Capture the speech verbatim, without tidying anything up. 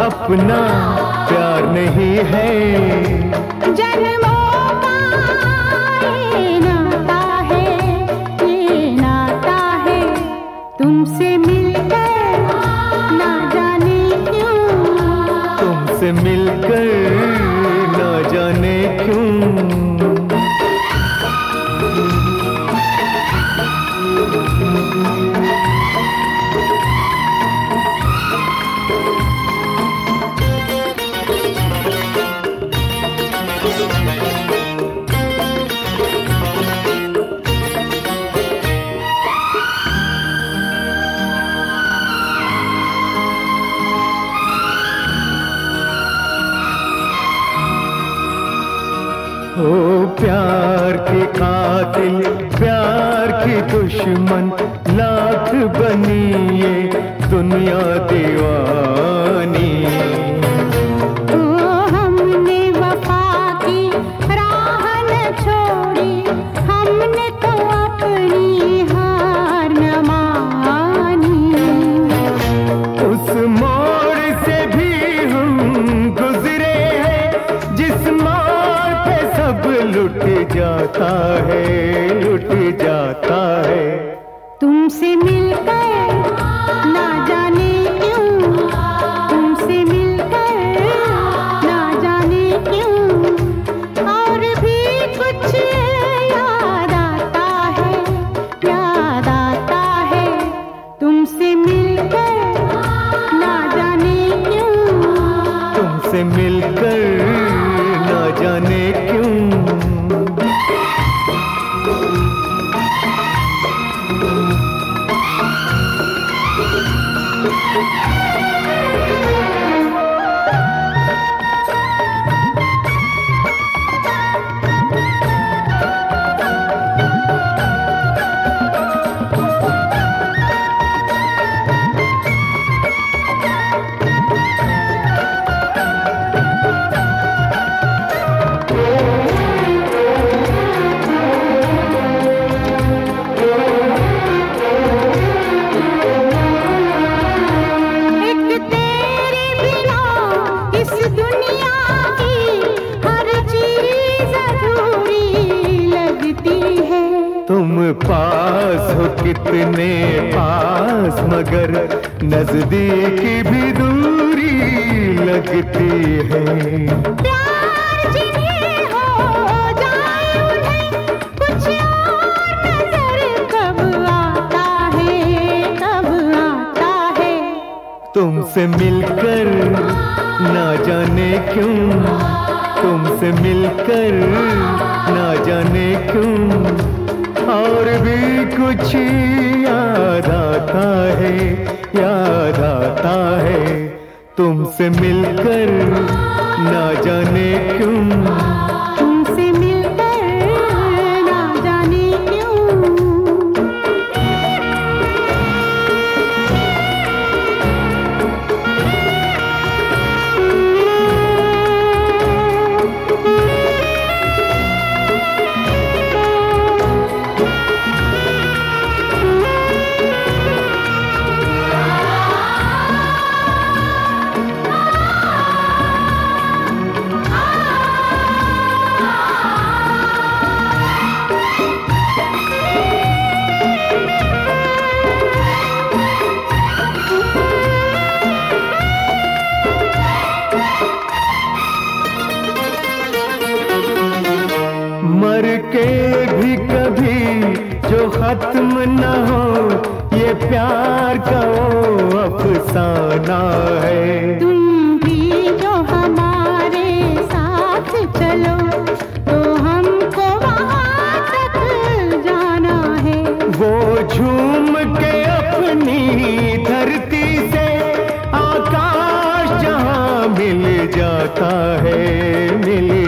अपना प्यार नहीं है। जन्मों का ये नाता है, ये नाता है, तुमसे मिलकर ना जाने क्यों, तुमसे मिलकर ना जाने क्यों। ओ प्यार की कातिल, प्यार की दुश्मन, लाख बनी ये दुनिया दीवानी। ओ हमने वफा की राह न छोड़ी, हमने तो अपनी हार न मानी। उस मोड़ से भी हम गुजरे हैं, जिस मोड़ पे सब लुट जाता है, लुट जाता है। तुमसे मिलकर ना जाने क्यों, तुमसे मिलकर ना जाने क्यों, और भी कुछ याद आता है, याद आता है, तुमसे मिलकर ना जाने क्यों, तुमसे मिलकर ना जाने क्यों। तुम पास हो कितने पास, मगर नजदीक भी दूरी लगती है। प्यार जिन्हें हो जाए उन्हें कुछ और नजर कब आता है, कब आता है। तुमसे मिलकर ना जाने क्यों, तुमसे मिलकर ना जाने क्यों, और भी कुछ याद आता है, याद आता है। तुमसे मिलकर ना जाने क्यों, तुमसे मिलकर ना जाने क्यों। मर के भी कभी जो खत्म न हो, ये प्यार का वो अफसाना है। तुम भी जो हमारे साथ चलो, तो हमको वहाँ तक जाना है। वो झूम के अपनी धरती से आकाश जहाँ मिल जाता है, मिल